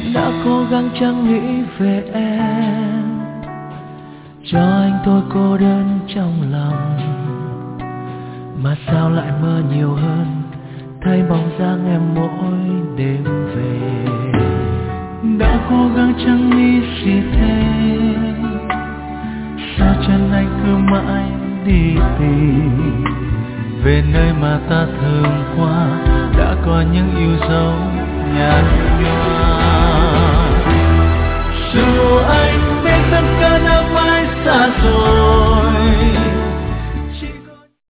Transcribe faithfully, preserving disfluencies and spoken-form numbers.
Đã cố gắng chẳng nghĩ về em, cho anh tôi cô đơn trong lòng, mà sao lại mơ nhiều hơn, thấy bóng dáng em mỗi đêm về. Đã cố gắng chẳng nghĩ gì thêm, sao chân anh cứ mãi đi tìm về nơi mà ta thường qua, đã có những yêu dấu